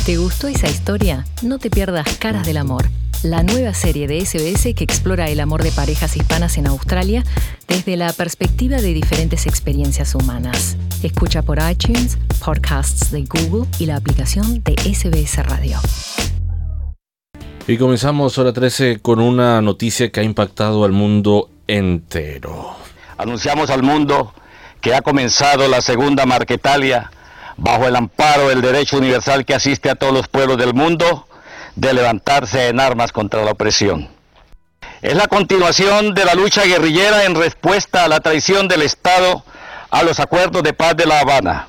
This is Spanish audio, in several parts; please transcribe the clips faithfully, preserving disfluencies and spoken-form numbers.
¿Te gustó esa historia? No te pierdas Caras del Amor, la nueva serie de ese be ese que explora el amor de parejas hispanas en Australia desde la perspectiva de diferentes experiencias humanas. Escucha por iTunes, podcasts de Google y la aplicación de ese be ese Radio. Y comenzamos hora trece con una noticia que ha impactado al mundo entero. Anunciamos al mundo que ha comenzado la segunda Marquetalia bajo el amparo del derecho universal que asiste a todos los pueblos del mundo de levantarse en armas contra la opresión. Es la continuación de la lucha guerrillera en respuesta a la traición del Estado a los acuerdos de paz de La Habana.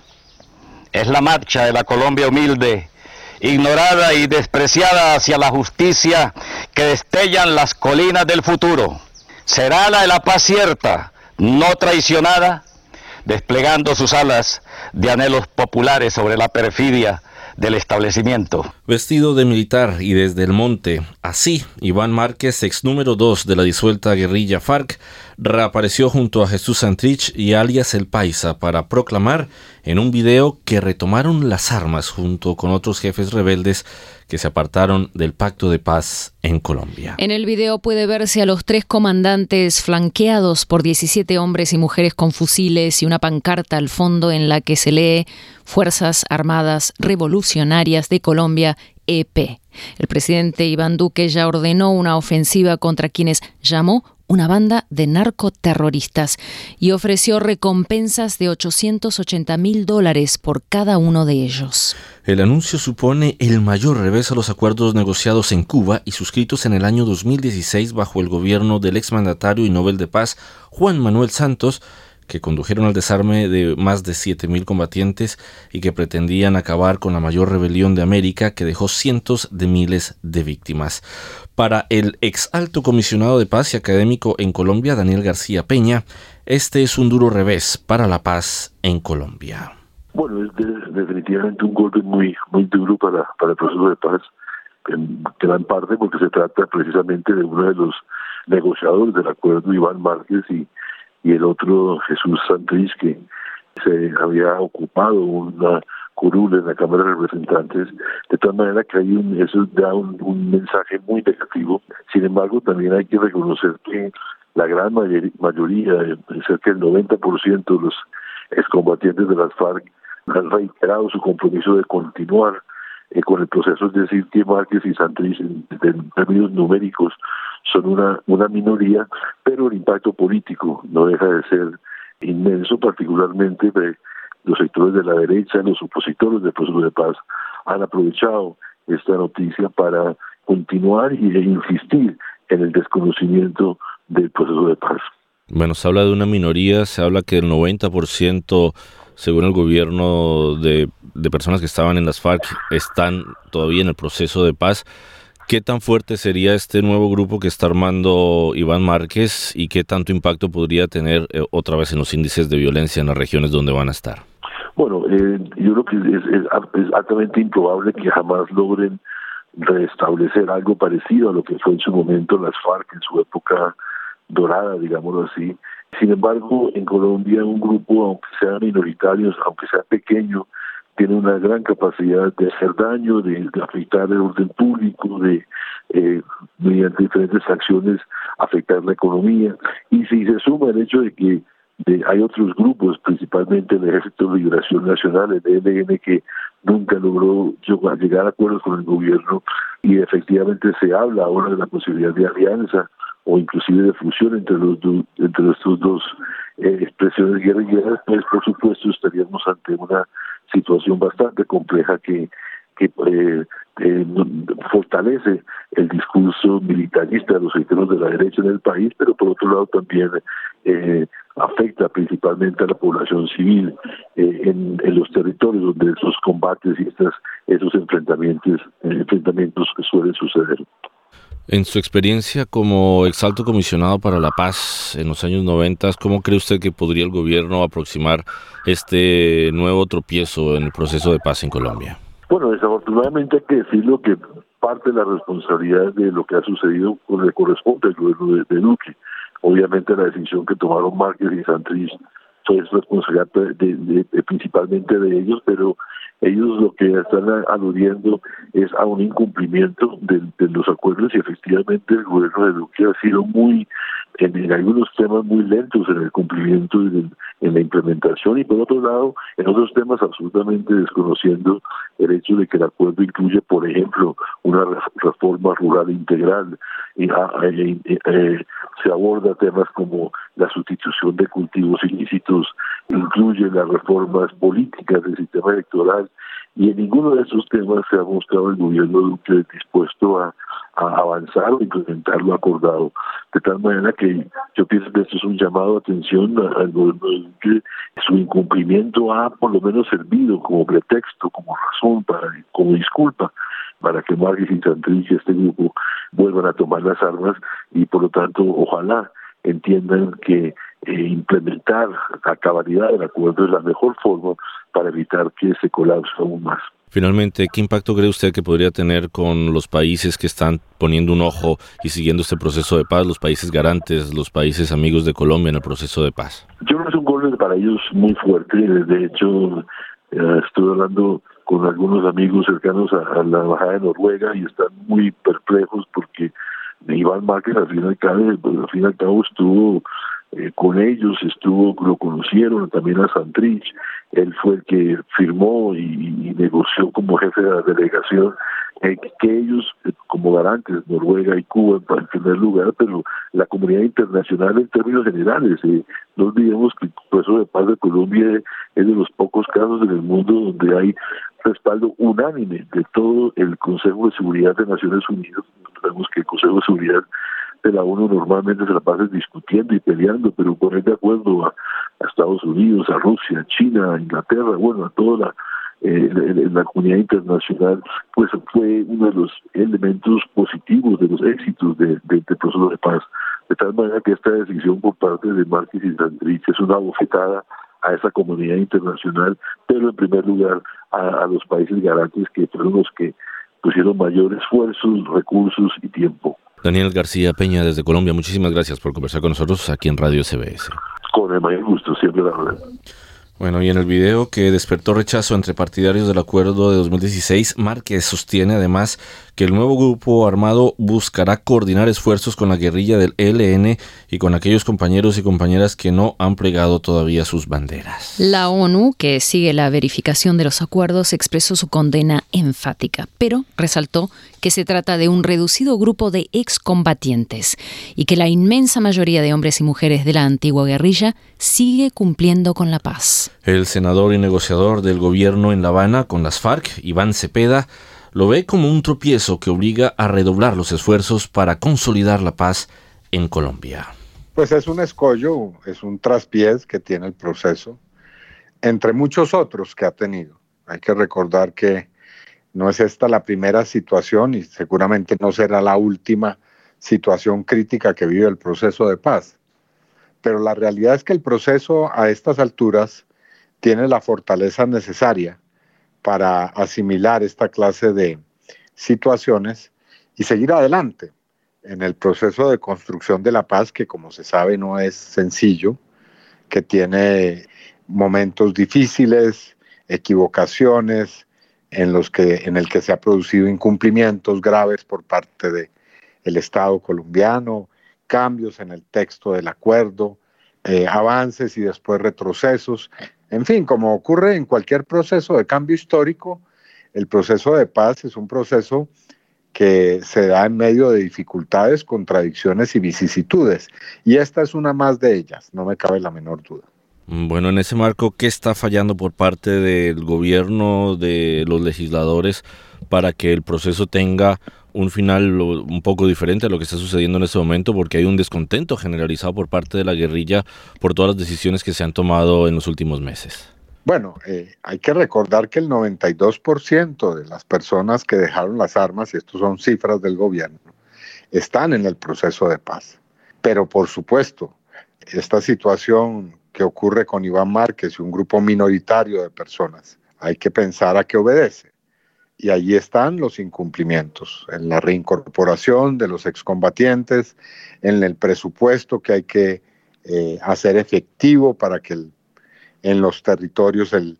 Es la marcha de la Colombia humilde, ignorada y despreciada hacia la justicia que destellan las colinas del futuro. Será la de la paz cierta, no traicionada, desplegando sus alas de anhelos populares sobre la perfidia del establecimiento. Vestido de militar y desde el monte, así, Iván Márquez, ex número dos de la disuelta guerrilla FARC, reapareció junto a Jesús Santrich y alias El Paisa para proclamar en un video que retomaron las armas junto con otros jefes rebeldes que se apartaron del pacto de paz en Colombia. En el video puede verse a los tres comandantes flanqueados por diecisiete hombres y mujeres con fusiles y una pancarta al fondo en la que se lee Fuerzas Armadas Revolucionarias de Colombia, E P. El presidente Iván Duque ya ordenó una ofensiva contra quienes llamó una banda de narcoterroristas y ofreció recompensas de ochocientos ochenta mil dólares por cada uno de ellos. El anuncio supone el mayor revés a los acuerdos negociados en Cuba y suscritos en el año dos mil dieciséis bajo el gobierno del exmandatario y Nobel de Paz Juan Manuel Santos, que condujeron al desarme de más de siete mil combatientes y que pretendían acabar con la mayor rebelión de América que dejó cientos de miles de víctimas. Para el ex alto comisionado de paz y académico en Colombia, Daniel García Peña, este es un duro revés para la paz en Colombia. Bueno, es de, definitivamente un golpe muy muy duro para, para el proceso de paz, en gran parte porque se trata precisamente de uno de los negociadores del acuerdo, Iván Márquez, y y el otro Jesús Santrich, que se había ocupado una curul en la Cámara de Representantes. De tal manera que hay un, eso da un, un mensaje muy negativo. Sin embargo, también hay que reconocer que la gran mayoría, cerca del noventa por ciento de los excombatientes de las FARC han reiterado su compromiso de continuar eh, con el proceso, es decir, que Márquez y Santrich, en, en términos numéricos, son una, una minoría, pero el impacto político no deja de ser inmenso, particularmente de los sectores de la derecha, los opositores del proceso de paz han aprovechado esta noticia para continuar y insistir en el desconocimiento del proceso de paz. Bueno, se habla de una minoría, se habla que el noventa por ciento, según el gobierno, de, de personas que estaban en las FARC están todavía en el proceso de paz. ¿Qué tan fuerte sería este nuevo grupo que está armando Iván Márquez y qué tanto impacto podría tener eh, otra vez en los índices de violencia en las regiones donde van a estar? Bueno, eh, yo creo que es, es, es altamente improbable que jamás logren restablecer algo parecido a lo que fue en su momento las FARC, en su época dorada, digámoslo así. Sin embargo, en Colombia un grupo, aunque sea minoritario, aunque sea pequeño, tiene una gran capacidad de hacer daño, de, de afectar el orden público, de eh, mediante diferentes acciones afectar la economía. Y si se suma el hecho de que de, hay otros grupos, principalmente el Ejército de Liberación Nacional, el E L N, que nunca logró llegar a acuerdos con el gobierno, y efectivamente se habla ahora de la posibilidad de alianza o inclusive de fusión entre los do, entre estos dos eh, expresiones guerrilleras, pues por supuesto estaríamos ante una situación bastante compleja que que eh, eh, fortalece el discurso militarista de los sectores de la derecha en el país, pero por otro lado también eh, afecta principalmente a la población civil eh, en, en los territorios donde esos combates y estas, esos enfrentamientos, eh, enfrentamientos que suelen suceder. En su experiencia como exalto comisionado para la paz en los años noventa, ¿cómo cree usted que podría el gobierno aproximar este nuevo tropiezo en el proceso de paz en Colombia? Bueno, desafortunadamente hay que decirlo que parte de la responsabilidad de lo que ha sucedido le corresponde al gobierno de, de Duque. Obviamente la decisión que tomaron Márquez y Santrich es responsabilidad de, de, de, principalmente de ellos, pero Ellos lo que están aludiendo es a un incumplimiento de, de los acuerdos y efectivamente el gobierno de Duque ha sido muy, en, en algunos temas muy lentos en el cumplimiento y en, en la implementación y por otro lado en otros temas absolutamente desconociendo el hecho de que el acuerdo incluye, por ejemplo, una reforma rural integral y a, a, eh, eh, se aborda temas como la sustitución de cultivos ilícitos, incluye las reformas políticas del sistema electoral y en ninguno de esos temas se ha mostrado el gobierno Duque dispuesto a, a avanzar o implementar lo acordado. De tal manera que yo pienso que esto es un llamado de atención al gobierno de Duque. Su incumplimiento ha por lo menos servido como pretexto, como razón, para como disculpa, para que Márquez y Santrich y este grupo vuelvan a tomar las armas y por lo tanto ojalá entiendan que eh, implementar a cabalidad el acuerdo es la mejor forma para evitar que se colapse aún más. Finalmente, ¿qué impacto cree usted que podría tener con los países que están poniendo un ojo y siguiendo este proceso de paz, los países garantes, los países amigos de Colombia en el proceso de paz? Yo creo que es un golpe para ellos muy fuerte. De hecho, eh, estoy hablando con algunos amigos cercanos a, a la embajada de Noruega y están muy perplejos porque Iván Márquez al fin y al cabo, al fin y al cabo estuvo eh, con ellos, estuvo, lo conocieron también a Santrich, él fue el que firmó y, y negoció como jefe de la delegación eh, que ellos eh, como garantes, Noruega y Cuba en primer lugar, pero la comunidad internacional en términos generales, eh, no olvidemos que el proceso de paz de Colombia es de los pocos casos en el mundo donde hay respaldo unánime de todo el Consejo de Seguridad de Naciones Unidas. Sabemos que el Consejo de Seguridad de la ONU normalmente se la pasa discutiendo y peleando, pero poner de acuerdo a, a Estados Unidos, a Rusia, a China, a Inglaterra, bueno, a toda la, eh, la, la comunidad internacional, pues fue uno de los elementos positivos, de los éxitos de, de, del proceso de paz. De tal manera que esta decisión por parte de Márquez y Santrich es una bofetada a esa comunidad internacional, pero en primer lugar a, a los países garantes que fueron los que pusieron mayor esfuerzos, recursos y tiempo. Daniel García Peña desde Colombia, muchísimas gracias por conversar con nosotros aquí en Radio S B S. Con el mayor gusto, siempre la verdad. Bueno, y en el video que despertó rechazo entre partidarios del acuerdo de dos mil dieciséis, Márquez sostiene además que el nuevo grupo armado buscará coordinar esfuerzos con la guerrilla del E L N y con aquellos compañeros y compañeras que no han plegado todavía sus banderas. La ONU, que sigue la verificación de los acuerdos, expresó su condena enfática, pero resaltó que se trata de un reducido grupo de excombatientes y que la inmensa mayoría de hombres y mujeres de la antigua guerrilla sigue cumpliendo con la paz. El senador y negociador del gobierno en La Habana con las FARC, Iván Cepeda, lo ve como un tropiezo que obliga a redoblar los esfuerzos para consolidar la paz en Colombia. Pues es un escollo, es un traspiés que tiene el proceso, entre muchos otros que ha tenido. Hay que recordar que no es esta la primera situación y seguramente no será la última situación crítica que vive el proceso de paz. Pero la realidad es que el proceso a estas alturas tiene la fortaleza necesaria para asimilar esta clase de situaciones y seguir adelante en el proceso de construcción de la paz, que como se sabe no es sencillo, que tiene momentos difíciles, equivocaciones, en los que en el que se ha producido incumplimientos graves por parte del Estado colombiano, cambios en el texto del acuerdo, eh, avances y después retrocesos. En fin, como ocurre en cualquier proceso de cambio histórico, el proceso de paz es un proceso que se da en medio de dificultades, contradicciones y vicisitudes. Y esta es una más de ellas, no me cabe la menor duda. Bueno, en ese marco, ¿qué está fallando por parte del gobierno, de los legisladores, para que el proceso tenga un final un poco diferente a lo que está sucediendo en este momento? Porque hay un descontento generalizado por parte de la guerrilla por todas las decisiones que se han tomado en los últimos meses. Bueno, eh, hay que recordar que el noventa y dos por ciento de las personas que dejaron las armas, y estos son cifras del gobierno, están en el proceso de paz. Pero por supuesto, esta situación que ocurre con Iván Márquez y un grupo minoritario de personas, hay que pensar a qué obedece. Y allí están los incumplimientos, en la reincorporación de los excombatientes, en el presupuesto que hay que eh, hacer efectivo para que el, en los territorios el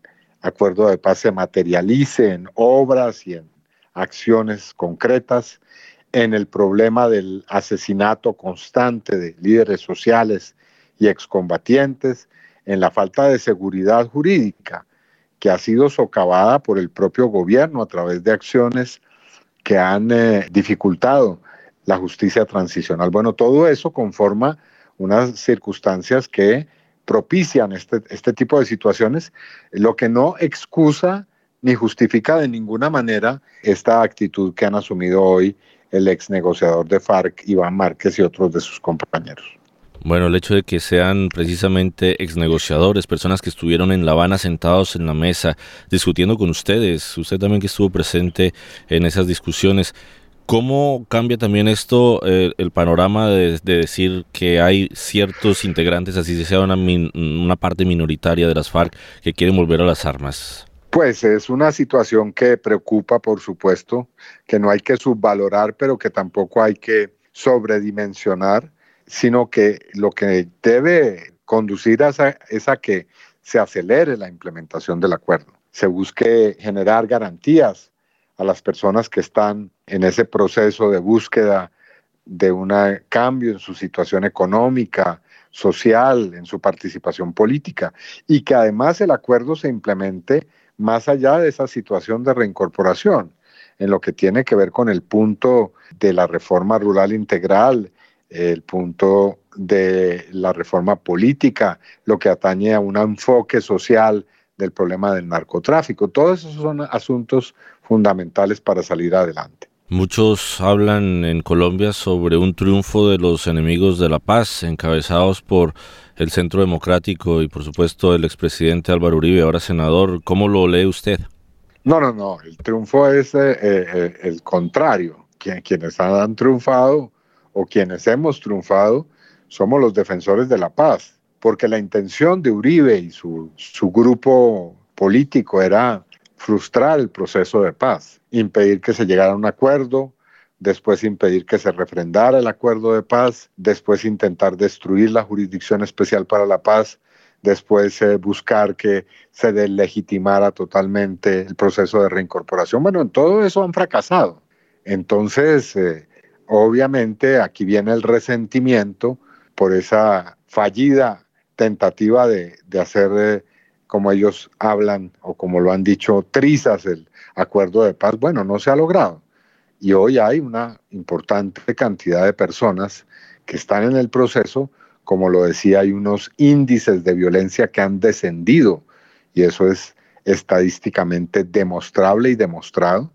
acuerdo de paz se materialice en obras y en acciones concretas, en el problema del asesinato constante de líderes sociales y excombatientes, en la falta de seguridad jurídica que ha sido socavada por el propio gobierno a través de acciones que han eh, dificultado la justicia transicional. Bueno, todo eso conforma unas circunstancias que propician este, este tipo de situaciones, lo que no excusa ni justifica de ninguna manera esta actitud que han asumido hoy el ex negociador de FARC, Iván Márquez, y otros de sus compañeros. Bueno, el hecho de que sean precisamente exnegociadores, personas que estuvieron en La Habana sentados en la mesa discutiendo con ustedes, usted también que estuvo presente en esas discusiones, ¿cómo cambia también esto eh, el panorama de, de decir que hay ciertos integrantes, así sea una, min, una parte minoritaria de las FARC, que quieren volver a las armas? Pues es una situación que preocupa, por supuesto, que no hay que subvalorar, pero que tampoco hay que sobredimensionar, sino que lo que debe conducir a esa, es a que se acelere la implementación del acuerdo, se busque generar garantías a las personas que están en ese proceso de búsqueda de un cambio en su situación económica, social, en su participación política, y que además el acuerdo se implemente más allá de esa situación de reincorporación, en lo que tiene que ver con el punto de la reforma rural integral, el punto de la reforma política, lo que atañe a un enfoque social del problema del narcotráfico. Todos esos son asuntos fundamentales para salir adelante. Muchos hablan en Colombia sobre un triunfo de los enemigos de la paz, encabezados por el Centro Democrático y por supuesto el expresidente Álvaro Uribe, ahora senador. ¿Cómo lo lee usted? No, no, no. El triunfo es eh, eh, el contrario. Quien, quienes han triunfado o quienes hemos triunfado somos los defensores de la paz, porque la intención de Uribe y su, su grupo político era frustrar el proceso de paz, impedir que se llegara a un acuerdo, después impedir que se refrendara el acuerdo de paz, después intentar destruir la Jurisdicción Especial para la Paz, después eh, buscar que se deslegitimara totalmente el proceso de reincorporación. Bueno, en todo eso han fracasado. Entonces, eh, obviamente, aquí viene el resentimiento por esa fallida tentativa de, de hacer, eh, como ellos hablan, o como lo han dicho, trizas el acuerdo de paz. Bueno, no se ha logrado. Y hoy hay una importante cantidad de personas que están en el proceso. Como lo decía, hay unos índices de violencia que han descendido, y eso es estadísticamente demostrable y demostrado,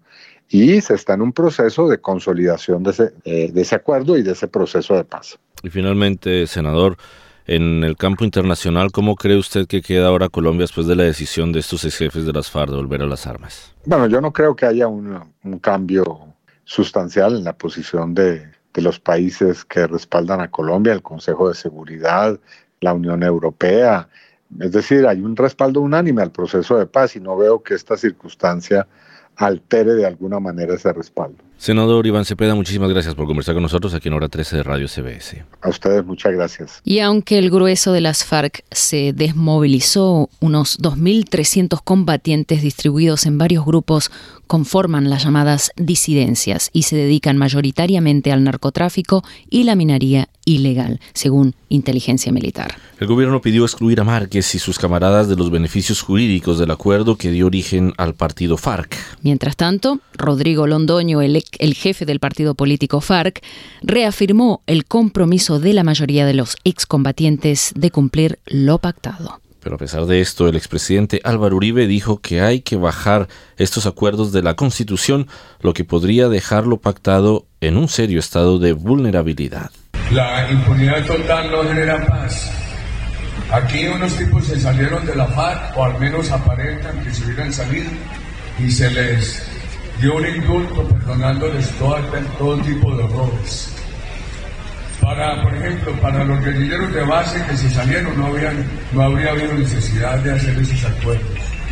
y se está en un proceso de consolidación de ese, eh, de ese acuerdo y de ese proceso de paz. Y finalmente, senador, en el campo internacional, ¿cómo cree usted que queda ahora Colombia después de la decisión de estos ex jefes de las FARC de volver a las armas? Bueno, yo no creo que haya un, un cambio sustancial en la posición de, de los países que respaldan a Colombia, el Consejo de Seguridad, la Unión Europea. Es decir, hay un respaldo unánime al proceso de paz y no veo que esta circunstancia altere de alguna manera ese respaldo. Senador Iván Cepeda, muchísimas gracias por conversar con nosotros aquí en Hora trece de Radio C B S. A ustedes muchas gracias. Y aunque el grueso de las FARC se desmovilizó, unos dos mil trescientos combatientes distribuidos en varios grupos conforman las llamadas disidencias y se dedican mayoritariamente al narcotráfico y la minería ilegal, según inteligencia militar. El gobierno pidió excluir a Márquez y sus camaradas de los beneficios jurídicos del acuerdo que dio origen al partido FARC. Mientras tanto, Rodrigo Londoño, el, el jefe del partido político FARC, reafirmó el compromiso de la mayoría de los excombatientes de cumplir lo pactado. Pero a pesar de esto, el expresidente Álvaro Uribe dijo que hay que bajar estos acuerdos de la Constitución, lo que podría dejarlo pactado en un serio estado de vulnerabilidad. La impunidad total no genera paz. Aquí unos tipos se salieron de la FARC, o al menos aparentan que se hubieran salido, y se les dio un indulto perdonándoles todo, todo tipo de errores. Para, por ejemplo, para los guerrilleros de base que se salieron, no, habían, no habría habido necesidad de hacer esos acuerdos.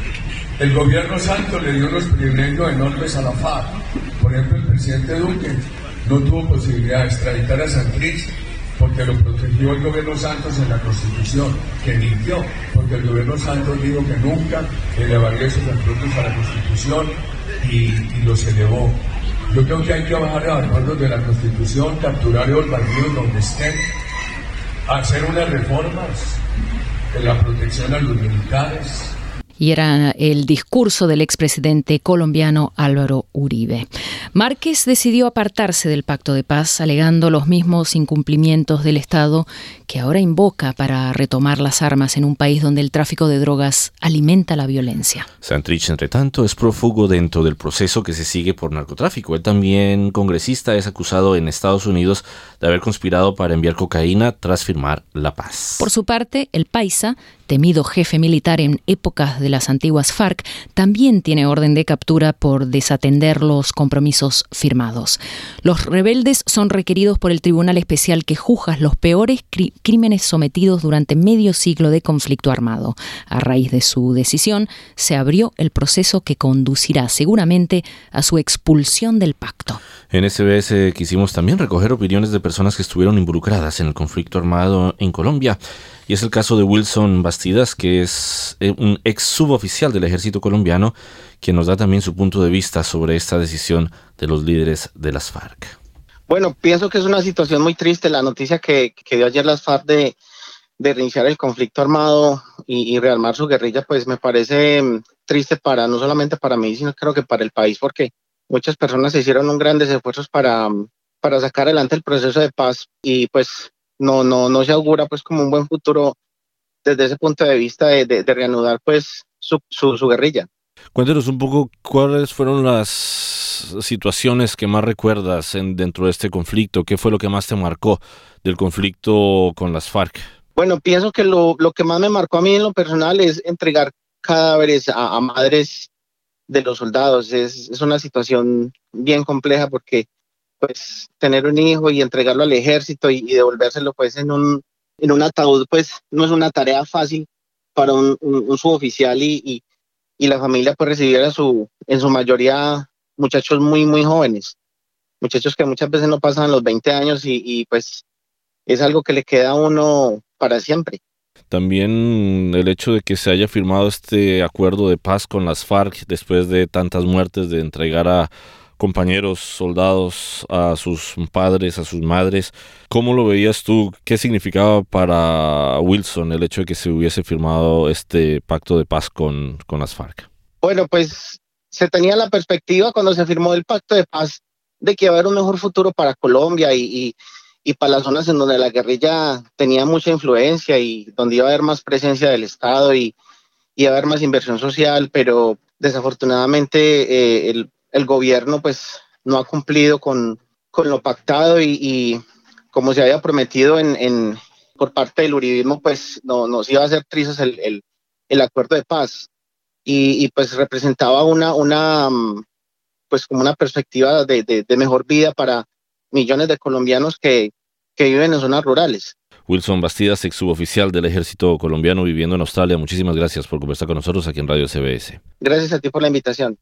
El gobierno Santos le dio unos privilegios enormes a la FARC. Por ejemplo, el presidente Duque no tuvo posibilidad de extraditar a Santrich porque porque lo protegió el gobierno Santos en la Constitución, que mintió, porque el gobierno Santos dijo que nunca elevaría esos recursos a la Constitución y, y los elevó. Yo creo que hay que bajar a los acuerdos de la Constitución, capturar los bandidos donde estén, hacer unas reformas de la protección a los militares. Y era el discurso del expresidente colombiano Álvaro Uribe. Márquez decidió apartarse del pacto de paz, alegando los mismos incumplimientos del Estado que ahora invoca para retomar las armas en un país donde el tráfico de drogas alimenta la violencia. Santrich, entre tanto, es prófugo dentro del proceso que se sigue por narcotráfico. Él también, congresista, es acusado en Estados Unidos de haber conspirado para enviar cocaína tras firmar la paz. Por su parte, el paisa, temido jefe militar en épocas de las antiguas FARC, también tiene orden de captura por desatender los compromisos firmados. Los rebeldes son requeridos por el Tribunal Especial que juzga los peores cri- crímenes sometidos durante medio siglo de conflicto armado. A raíz de su decisión, se abrió el proceso que conducirá seguramente a su expulsión del pacto. En S B S quisimos también recoger opiniones de personas que estuvieron involucradas en el conflicto armado en Colombia. Y es el caso de Wilson Bastidas, que es un ex suboficial del ejército colombiano, quien nos da también su punto de vista sobre esta decisión de los líderes de las FARC. Bueno, pienso que es una situación muy triste la noticia que, que dio ayer las FARC de, de reiniciar el conflicto armado y, y rearmar su guerrilla, pues me parece triste para no solamente para mí, sino creo que para el país, porque muchas personas se hicieron un grandes esfuerzos para, para sacar adelante el proceso de paz y pues no no no se augura pues como un buen futuro desde ese punto de vista de, de, de reanudar pues su, su, su guerrilla. Cuéntenos un poco cuáles fueron las situaciones que más recuerdas en, dentro de este conflicto. ¿Qué fue lo que más te marcó del conflicto con las FARC? Bueno, pienso que lo, lo que más me marcó a mí en lo personal es entregar cadáveres a, a madres de los soldados. Es, es una situación bien compleja porque pues tener un hijo y entregarlo al ejército y, y devolvérselo pues en un en un ataúd pues no es una tarea fácil para un, un, un suboficial y, y, y la familia pues recibir a su, en su mayoría muchachos muy muy jóvenes, muchachos que muchas veces no pasan los veinte años y, y pues es algo que le queda a uno para siempre. También el hecho de que se haya firmado este acuerdo de paz con las FARC después de tantas muertes, de entregar a compañeros, soldados, a sus padres, a sus madres. ¿Cómo lo veías tú? ¿Qué significaba para Wilson el hecho de que se hubiese firmado este pacto de paz con, con las FARC? Bueno, pues se tenía la perspectiva cuando se firmó el pacto de paz de que iba a haber un mejor futuro para Colombia y, y, y para las zonas en donde la guerrilla tenía mucha influencia y donde iba a haber más presencia del Estado y iba a haber más inversión social, pero desafortunadamente eh, el el gobierno pues no ha cumplido con, con lo pactado y, y como se había prometido en, en por parte del uribismo pues no nos iba a hacer trizas el, el, el acuerdo de paz y, y pues representaba una una pues como una perspectiva de, de, de mejor vida para millones de colombianos que, que viven en zonas rurales. Wilson Bastidas, ex suboficial del ejército colombiano viviendo en Australia, muchísimas gracias por conversar con nosotros aquí en Radio S B S. Gracias a ti por la invitación.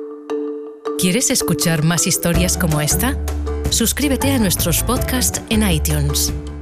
¿Quieres escuchar más historias como esta? Suscríbete a nuestros podcasts en iTunes.